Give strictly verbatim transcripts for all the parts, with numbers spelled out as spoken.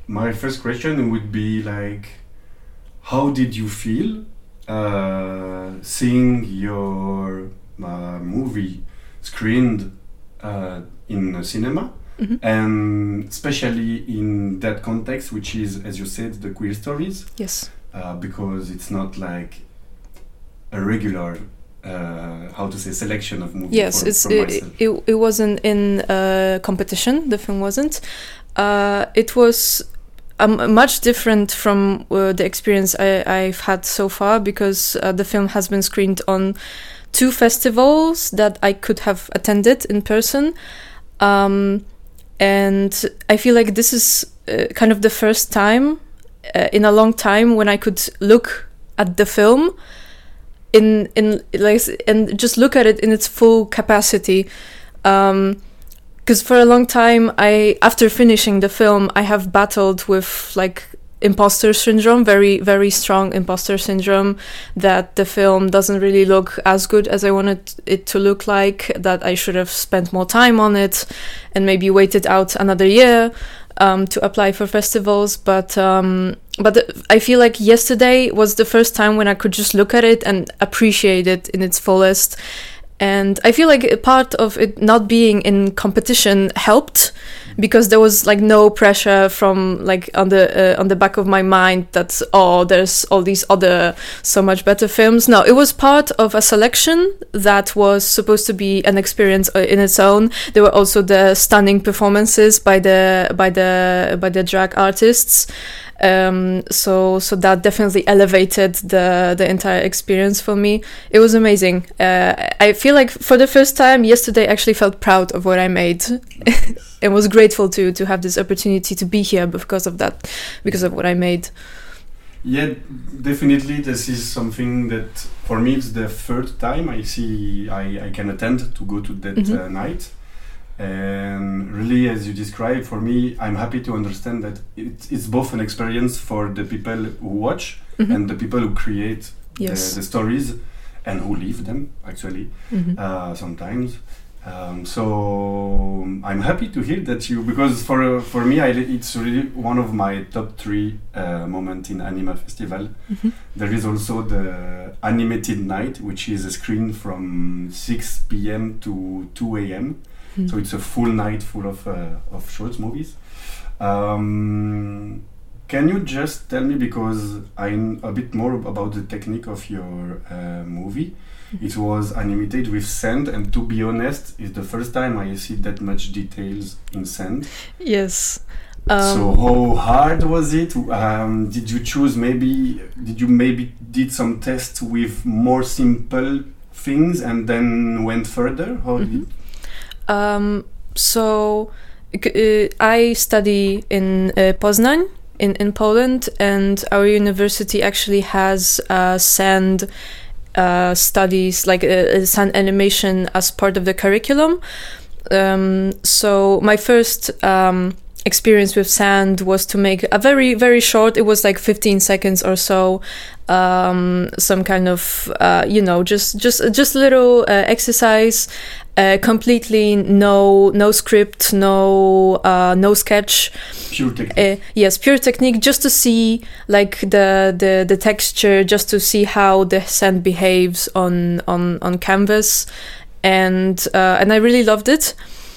my first question would be like, how did you feel uh, seeing your uh, movie screened uh, in a cinema, Mm-hmm. and especially in that context, which is, as you said, the queer stories? Yes. Uh, because it's not like a regular, uh, how to say, selection of movies. Yes, for, it's from it, myself. it, it wasn't in a competition. The film wasn't. Uh, it was um, much different from uh, the experience I, I've had so far, because uh, the film has been screened on two festivals that I could have attended in person. Um, and I feel like this is uh, kind of the first time uh, in a long time when I could look at the film in in like and just look at it in its full capacity. Um, because for a long time, I after finishing the film, I have battled with like imposter syndrome, very very strong imposter syndrome, that the film doesn't really look as good as I wanted it to look like, that I should have spent more time on it and maybe waited out another year um, to apply for festivals. But um, but I feel like yesterday was the first time when I could just look at it and appreciate it in its fullest. And I feel like a part of it not being in competition helped, because there was like no pressure from like on the uh, on the back of my mind that, oh, there's all these other so much better films. No, it was part of a selection that was supposed to be an experience in its own. There were also the stunning performances by the by the by the drag artists. Um, so so that definitely elevated the the entire experience for me. It was amazing. Uh, I feel like for the first time yesterday, I actually felt proud of what I made, and was grateful to to have this opportunity to be here because of that, because of what I made. Yeah, definitely. This is something that for me it's the third time I see I, I can attend to go to that Mm-hmm. uh, night. And really, as you described, for me, I'm happy to understand that it, it's both an experience for the people who watch Mm-hmm. and the people who create Yes. the, the stories and who live them, actually, Mm-hmm. uh, sometimes. Um, so I'm happy to hear that you, because for uh, for me, I, it's really one of my top three uh, moments in Anima Festival. Mm-hmm. There is also the animated night, which is a screen from six p.m. to two a.m. Mm-hmm. So it's a full night full of uh, of short movies. Um, can you just tell me, because I know a bit more about the technique of your uh, movie? It was animated with sand, and to be honest, it's the first time I see that much details in sand. Yes. Um, So how hard was it? Um, did you choose maybe? Did you maybe did some tests with more simple things and then went further? How did Mhm. Um, so uh, I study in uh, Poznań in, in Poland, and our university actually has uh, sand uh, studies, like uh, sand animation as part of the curriculum. Um, so my first um, experience with sand was to make a very very short, it was like fifteen seconds or so, um, some kind of uh, you know just just just a little uh, exercise, uh, completely no no script, no uh, no sketch, pure technique? uh, yes, pure technique, just to see like the, the the texture, just to see how the sand behaves on on on canvas, and uh, and I really loved it.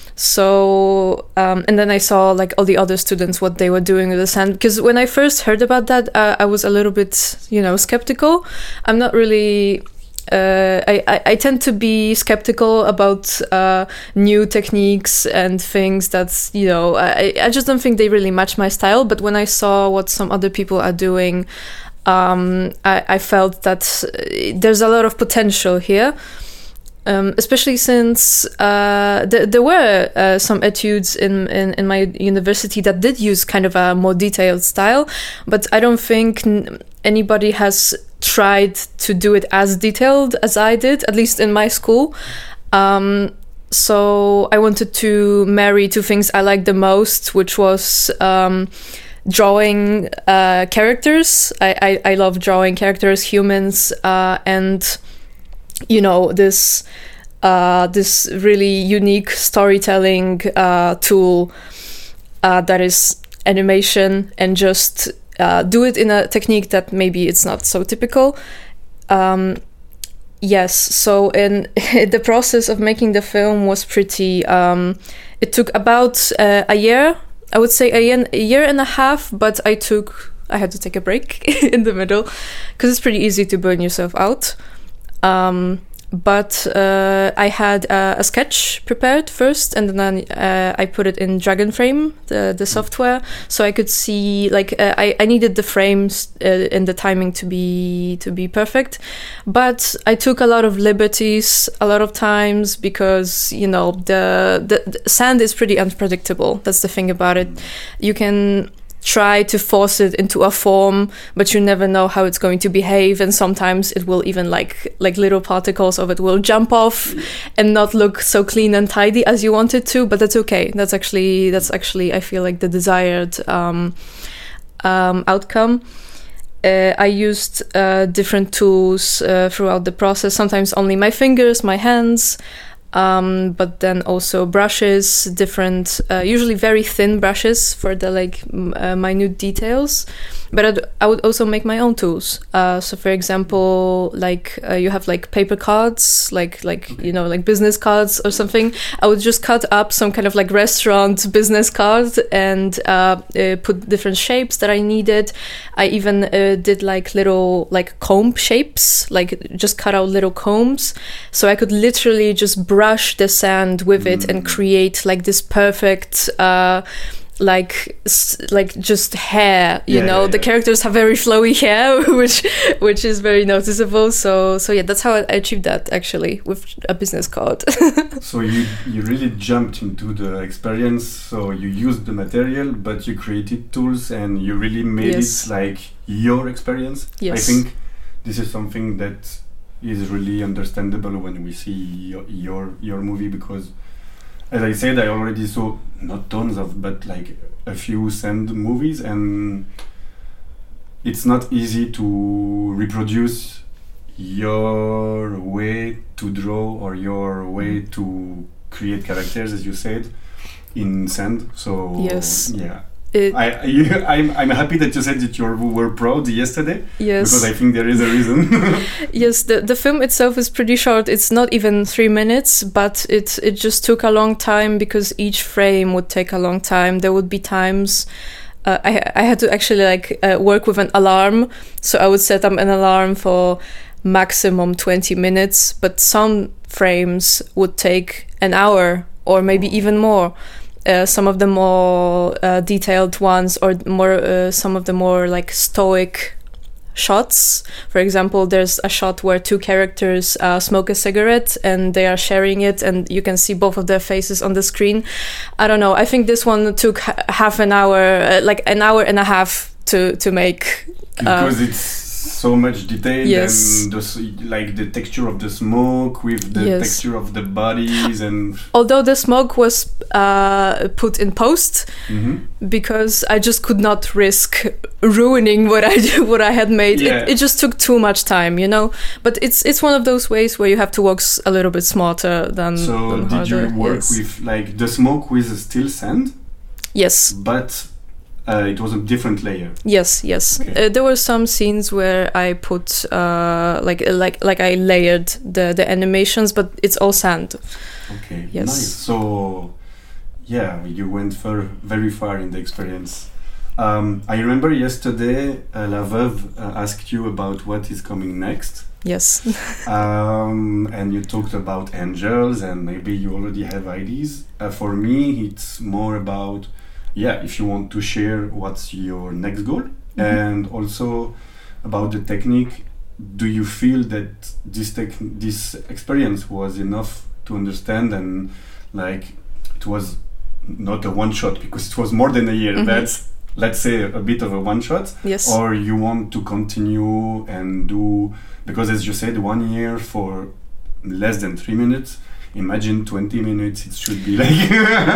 So um, and then I saw like all the other students, what they were doing with the sand, because when I first heard about that, uh, I was a little bit, you know, skeptical. I'm not really uh, I, I, I tend to be skeptical about uh, new techniques and things that's, you know, I, I just don't think they really match my style. But when I saw what some other people are doing, um, I, I felt that there's a lot of potential here. Um, especially since uh, th- there were uh, some etudes in, in, in my university that did use kind of a more detailed style, but I don't think n- anybody has tried to do it as detailed as I did, at least in my school. Um, so I wanted to marry two things I liked the most, which was um, drawing uh, characters. I, I, I love drawing characters, humans, uh, and you know, this uh, this really unique storytelling uh, tool uh, that is animation and just uh, do it in a technique that maybe it's not so typical. Um, yes, so in the process of making the film was pretty, um, it took about uh, a year, I would say a year, a year and a half, but I took, I had to take a break in the middle because it's pretty easy to burn yourself out. Um, But uh, I had uh, a sketch prepared first, and then uh, I put it in Dragonframe, the the software, so I could see. Like uh, I, I needed the frames uh, and the timing to be to be perfect, but I took a lot of liberties a lot of times because you know the the, the sand is pretty unpredictable. That's the thing about it. You can try to force it into a form, but you never know how it's going to behave, and sometimes it will even like like little particles of it will jump off and not look so clean and tidy as you want it to, but that's okay. That's actually that's actually I feel like the desired um, um, outcome. Uh, I used uh, different tools uh, throughout the process, sometimes only my fingers, my hands, Um, but then also brushes, different, uh, usually very thin brushes for the like m- uh, minute details. But I'd, I would also make my own tools. Uh, so, for example, like uh, you have like paper cards, like like Okay. you know like business cards or something. I would just cut up some kind of like restaurant business card and uh, uh, put different shapes that I needed. I even uh, did like little like comb shapes, like just cut out little combs, so I could literally just brush the sand with it and create like this perfect. Uh, like s- like just hair, you Yeah, know yeah, the yeah. characters have very flowy hair, which which is very noticeable. So so yeah, that's how I achieved that actually with a business card. So you you really jumped into the experience. So you used the material, but you created tools, and you really made Yes. it like your experience. Yes. I think this is something that is really understandable when we see your your, your movie, because, as I said, I already saw not tons of, but like a few sand movies, and it's not easy to reproduce your way to draw or your way to create characters, as you said, in sand. So Yes. yeah, It- I, I I'm I'm happy that you said that you were proud yesterday, yes. because I think there is a reason. Yes, the the film itself is pretty short. It's not even three minutes, but it it just took a long time because each frame would take a long time. There would be times uh, I I had to actually like uh, work with an alarm, so I would set up an alarm for maximum twenty minutes, but some frames would take an hour or maybe even more. Uh, some of the more uh, detailed ones, or more uh, some of the more like stoic shots. For example, there's a shot where two characters uh, smoke a cigarette and they are sharing it, and you can see both of their faces on the screen. I don't know. I think this one took h- half an hour, uh, like an hour and a half to to make. Because it's so much detail, Yes. and the, s- like the texture of the smoke with the Yes. texture of the bodies, and Although the smoke was uh, put in post, Mhm. because I just could not risk ruining what I what I had made. Yeah. It, it just took too much time, you know. But it's it's one of those ways where you have to work s- a little bit smarter than. So than did you harder. work Yes. with like the smoke with still sand, Yes, but uh, it was a different layer? yes, yes. Okay. Uh, there were some scenes where I put uh, like like like I layered the the animations, but it's all sand. Okay, Yes. nice. So yeah, you went far, very far in the experience. Um, I remember yesterday uh, La Veuve uh, asked you about what is coming next. Yes. um, and you talked about angels, and maybe you already have ideas. Uh, for me, it's more about, yeah, if you want to share what's your next goal, and also about the technique. Do you feel that this tech, this experience was enough to understand, and like it was not a one shot, because it was more than a year. Mhm. That's, let's say, a bit of a one shot. Yes. Or you want to continue and do, because as you said, one year for less than three minutes. Imagine twenty minutes. It should be like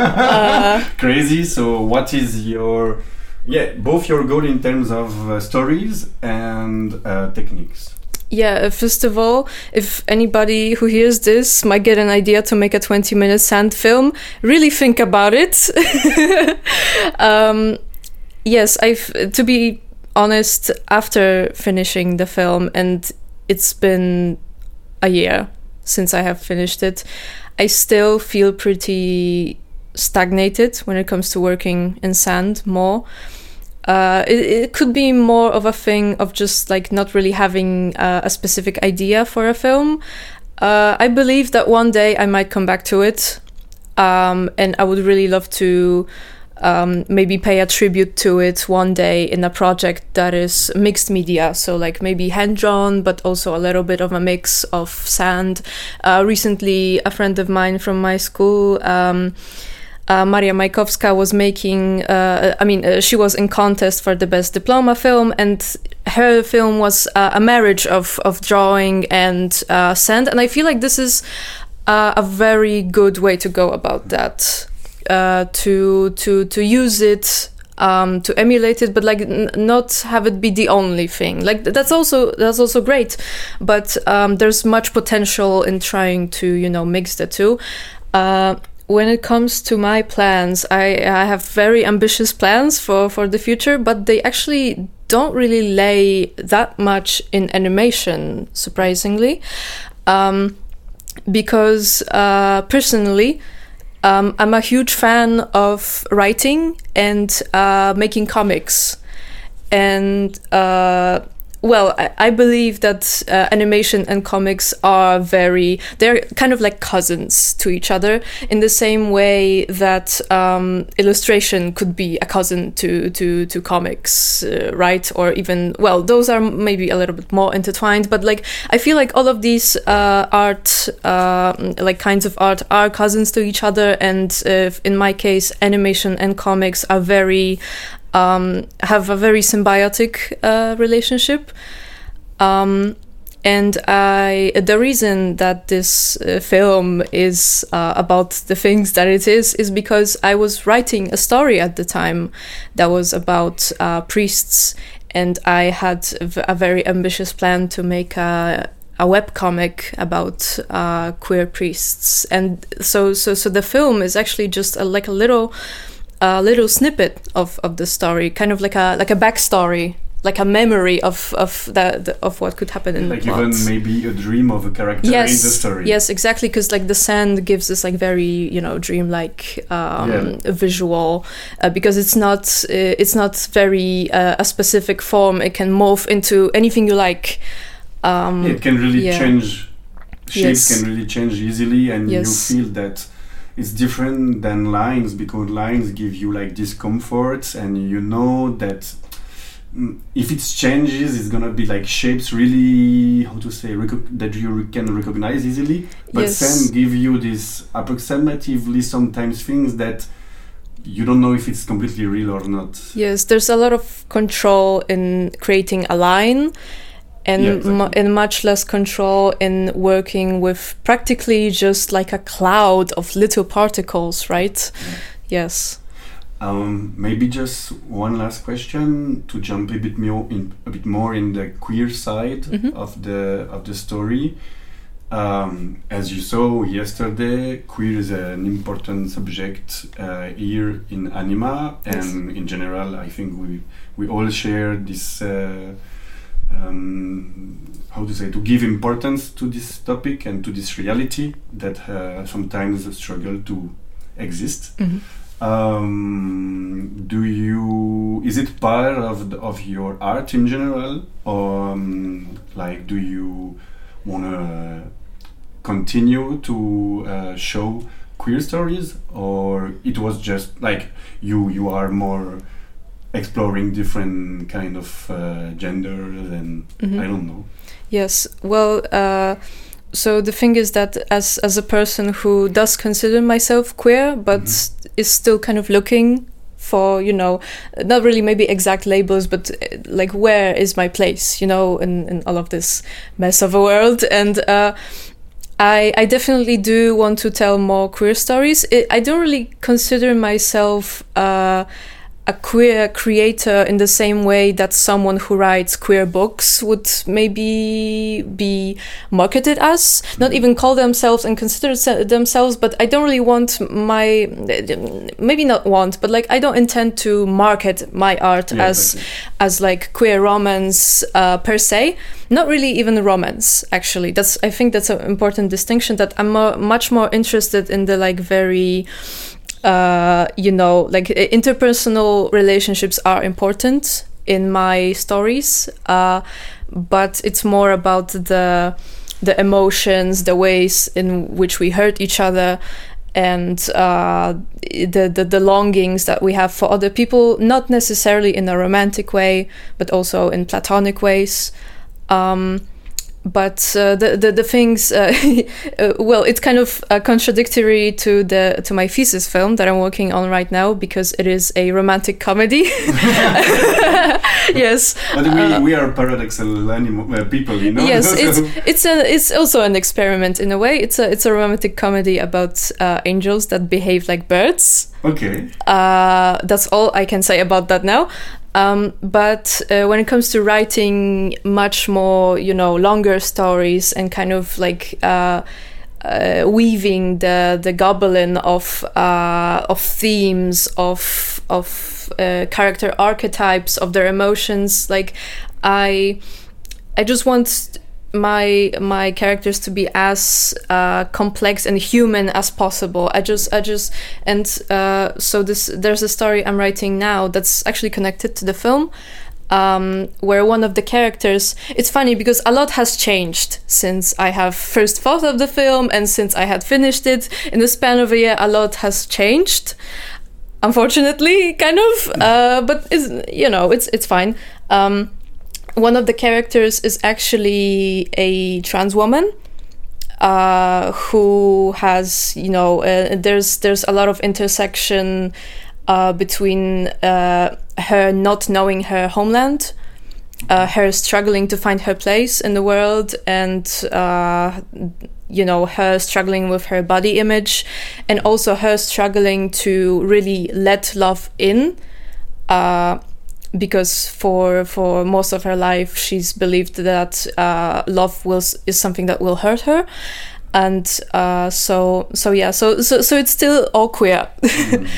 Uh, crazy. So what is your, yeah, both your goal in terms of uh, stories and uh, techniques? Yeah, uh, first of all, if anybody who hears this might get an idea to make a twenty minute sand film, really think about it. um, yes, I've to be honest, after finishing the film, and it's been a year since I have finished it, I still feel pretty stagnated when it comes to working in sand more. Uh, it, it could be more of a thing of just like not really having uh, a specific idea for a film. Uh, I believe that one day I might come back to it, um, and I would really love to um, maybe pay a tribute to it one day in a project that is mixed media, so like maybe hand-drawn, but also a little bit of a mix of sand. Uh, recently, a friend of mine from my school, um, Uh, Maria Majkowska, was making, uh, I mean, uh, she was in contest for the best diploma film, and her film was uh, a marriage of, of drawing and uh, sand. And I feel like this is uh, a very good way to go about that, uh, to to to use it, um, to emulate it, but like n- not have it be the only thing. Like that's also that's also great, but um, there's much potential in trying to, you know, mix the two. Uh, When it comes to my plans, I, I have very ambitious plans for, for the future, but they actually don't really lay that much in animation, surprisingly. Um, because uh, personally, um, I'm a huge fan of writing and uh, making comics. And uh, well, I, I believe that uh, animation and comics are very, they're kind of like cousins to each other, in the same way that um, illustration could be a cousin to, to, to comics, uh, right? Or even, well, those are maybe a little bit more intertwined, but like, I feel like all of these uh, art, uh, like kinds of art are cousins to each other. And uh, in my case, animation and comics are very, Um, have a very symbiotic uh, relationship, um, and I the reason that this uh, film is uh, about the things that it is is because I was writing a story at the time that was about uh, priests, and I had a very ambitious plan to make a a webcomic about uh, queer priests, and so so so the film is actually just a, like a little. A little snippet of, of the story, kind of like a like a backstory, like a memory of of that of what could happen in like the plot. Even maybe a dream of a character yes, in the story. Yes, exactly, because like the sand gives this like very, you know, dreamlike um, yeah. visual, uh, because it's not uh, it's not very uh, a specific form. It can morph into anything you like. Um, yeah, it can really yeah. change. Shapes yes. can really change easily, and yes. you feel that. It's different than lines, because lines give you like discomfort, and you know that mm, if it changes, it's gonna be like shapes really, how to say, reco- that you re- can recognize easily. But yes. then give you this approximatively sometimes things that you don't know if it's completely real or not. Yes, there's a lot of control in creating a line. And, yeah, exactly. mu- and much less control in working with practically just like a cloud of little particles, right? Yeah. Yes. Um, maybe just one last question to jump a bit more in a bit more in the queer side mm-hmm. of the of the story. Um, as you saw yesterday, queer is an important subject uh, here in Anima, and yes. in general, I think we we all share this. Uh, Um, how to say, to give importance to this topic and to this reality that uh, sometimes struggle to exist. Mm-hmm. Um, do you, is it part of the, of your art in general, or um, like do you want to continue to uh, show queer stories, or it was just like you you are more exploring different kind of uh, genders and mm-hmm. I don't know. Yes, well, uh, so the thing is that as as a person who does consider myself queer, but mm-hmm. is still kind of looking for, you know, not really maybe exact labels, but uh, like where is my place, you know, in, in all of this mess of a world. And uh, I, I definitely do want to tell more queer stories. It, I don't really consider myself uh, a queer creator in the same way that someone who writes queer books would maybe be marketed as, not even call themselves and consider se- themselves, but I don't really want my, maybe not want, but like I don't intend to market my art Yeah, as exactly. as like queer romance uh, per se. Not really even romance, actually. That's I think that's an important distinction, that I'm more, much more interested in the like very uh, you know, like interpersonal relationships are important in my stories, uh, but it's more about the the emotions, the ways in which we hurt each other, and uh, the, the the longings that we have for other people, not necessarily in a romantic way, but also in platonic ways. Um, but uh, the, the the things, uh, uh, well, it's kind of uh, contradictory to the to my thesis film that I'm working on right now, because it is a romantic comedy. Yes, But we, uh, we are paradoxal animal, uh, people, you know? yes, it's it's a it's also an experiment in a way. It's a it's a romantic comedy about uh, angels that behave like birds. Okay. Uh, that's all I can say about that now. Um, but uh, when it comes to writing much more, you know, longer stories and kind of like uh, uh, weaving the the goblin of uh, of themes of of uh, character archetypes of their emotions, like I I just want my my characters to be as uh, complex and human as possible. I just I just and uh, so this there's a story I'm writing now that's actually connected to the film, um, where one of the characters. It's funny because a lot has changed since I have first thought of the film and since I had finished it. In the span of a year, a lot has changed. Unfortunately, kind of, uh, but it's, you know, it's it's fine. Um, One of the characters is actually a trans woman uh, who has, you know, uh, there's there's a lot of intersection uh, between uh, her not knowing her homeland, uh, her struggling to find her place in the world, and uh, you know, her struggling with her body image, and also her struggling to really let love in. Uh, because for for most of her life she's believed that uh, love will is something that will hurt her, and uh, so so yeah so so so it's still all queer. Mm.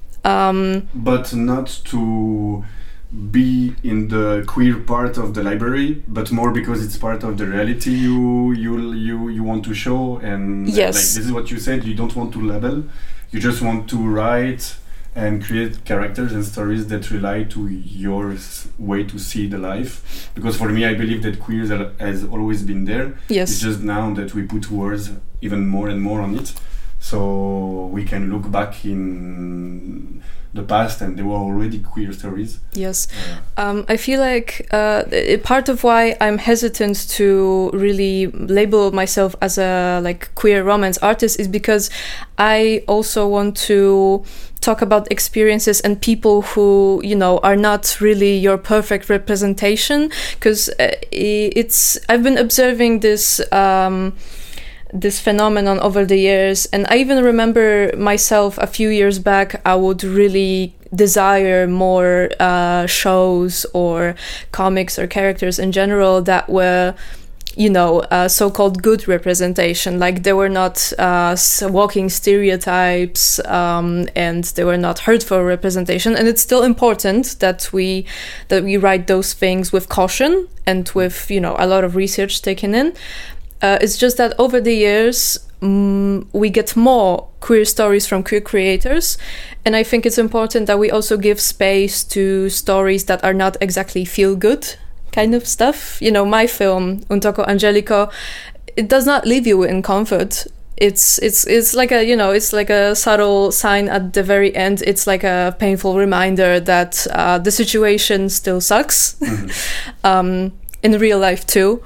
um, But not to be in the queer part of the library, but more because it's part of the reality you you you, you want to show, and Yes. like this is what you said, you don't want to label, you just want to write and create characters and stories that rely to your s- way to see the life. Because for me, I believe that queer al- has always been there. yes. It's just now that we put words even more and more on it, so we can look back in the past and there were already queer stories. Yes. Uh, Um, I feel like uh, i- part of why I'm hesitant to really label myself as a like queer romance artist is because I also want to talk about experiences and people who, you know, are not really your perfect representation. Because uh, i- it's I've been observing this. Um, this phenomenon over the years, and I even remember myself a few years back I would really desire more uh, shows or comics or characters in general that were, you know, uh, so-called good representation, like they were not uh, s- walking stereotypes, um, and they were not hurtful representation. And it's still important that we that we write those things with caution and with, you know, a lot of research taken in. Uh, it's just that over the years, um, we get more queer stories from queer creators. And I think it's important that we also give space to stories that are not exactly feel-good kind of stuff. You know, my film, Un Toco Angelico, it does not leave you in comfort. It's it's it's like a, you know, it's like a subtle sign at the very end. It's like a painful reminder that uh, the situation still sucks. mhm. um, in real life too.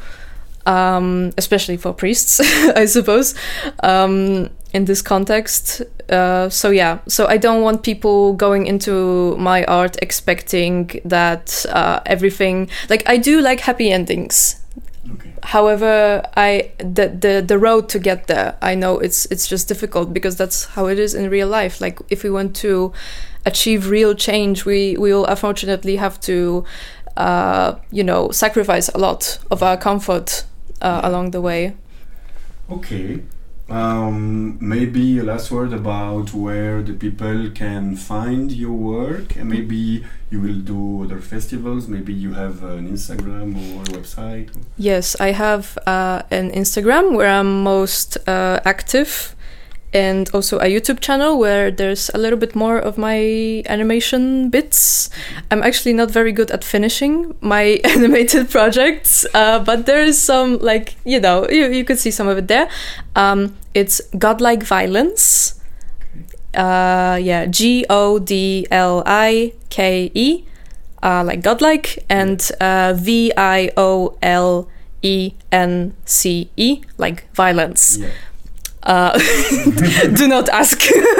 Um, especially for priests, I suppose, um, in this context. Uh, so yeah, so I don't want people going into my art expecting that uh, everything, like I do like happy endings. Okay. however, I the, the the road to get there, I know it's it's just difficult because that's how it is in real life. Like if we want to achieve real change, we we will unfortunately have to, uh, you know, sacrifice a lot of our comfort uh, along the way. Okay. Um, maybe a last word about where the people can find your work, and maybe you will do other festivals. Maybe you have an Instagram or a website. Yes, I have uh, an Instagram where I'm most uh, active, and also a YouTube channel where there's a little bit more of my animation bits. I'm actually not very good at finishing my animated projects, uh, but there is some, like, you know, you, you could see some of it there. Um, it's Godlike Violence. Uh, yeah, G O D L I K E, uh, like godlike, and uh, V I O L E N C E, like violence. Yeah. Uh, do not ask.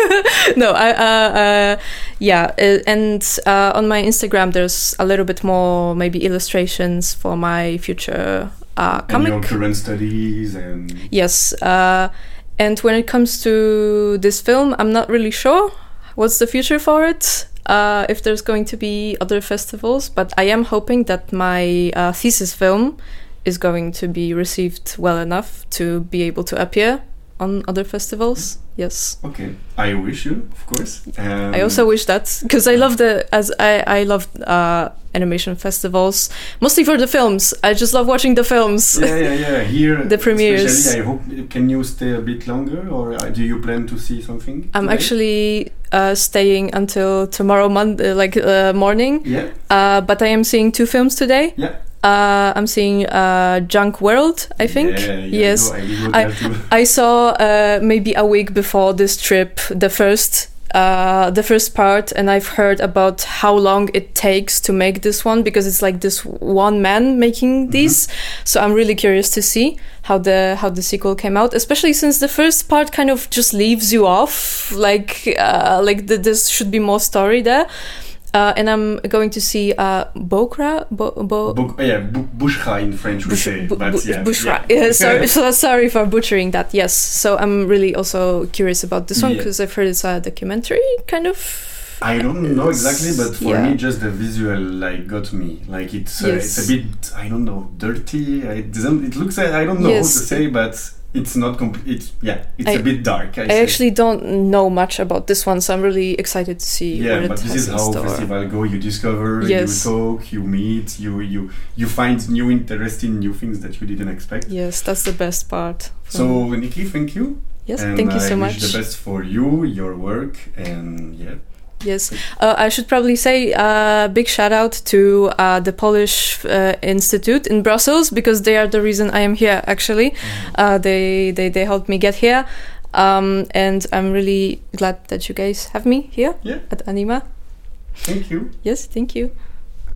No, I, uh, uh, yeah, uh, and uh, on my Instagram there's a little bit more, maybe illustrations for my future uh, comic. And your current studies and... Yes, uh, and when it comes to this film, I'm not really sure what's the future for it, uh, if there's going to be other festivals, but I am hoping that my uh, thesis film is going to be received well enough to be able to appear on other festivals. Yes. Okay. I wish you, of course. Um, I also wish that, because I love the as I I love uh, animation festivals, mostly for the films. I just love watching the films. Yeah, yeah, yeah. Here, the premieres. Especially, I hope. Can you stay a bit longer, or do you plan to see something? I'm today? actually uh, staying until tomorrow Monday, like uh, morning. Yeah. Uh, but I am seeing two films today. Yeah. Uh, I'm seeing uh, Junk World, I think. Yeah, yeah, yes. I, know, I, I, I saw uh, maybe a week before this trip the first uh, the first part, and I've heard about how long it takes to make this one, because it's like this one man making these. Mm-hmm. So I'm really curious to see how the how the sequel came out, especially since the first part kind of just leaves you off, like uh, like the, there should be more story there. Uh, and I'm going to see uh, Bokra, Bo, Bo, Bo, yeah, Bushra in French we Bush, say, bu, but bu, yeah, Bushra. yeah. Yeah, sorry, so sorry for butchering that. Yes, so I'm really also curious about this one, because yeah. I've heard it's a documentary, kind of. I don't know exactly, but for yeah. me, just the visual like got me. Like it's uh, yes. it's a bit, I don't know, dirty. It doesn't. It looks like, I don't know yes. what to say, but. It's not complete. It's yeah. It's I, a bit dark. I, I actually don't know much about this one, so I'm really excited to see. Yeah, what but it this has is how store. festival go. You discover, yes. you talk, you meet, you you you find new interesting new things that you didn't expect. Yes, that's the best part. So Nikki, thank you. Yes, and thank you so I much. Wish the best for you, your work, and yeah. Yes, uh, I should probably say a uh, big shout out to uh, the Polish uh, Institute in Brussels, because they are the reason I am here. Actually, mm-hmm. uh, they they they helped me get here, um, and I'm really glad that you guys have me here yeah. at Anima. Thank you. Yes, thank you.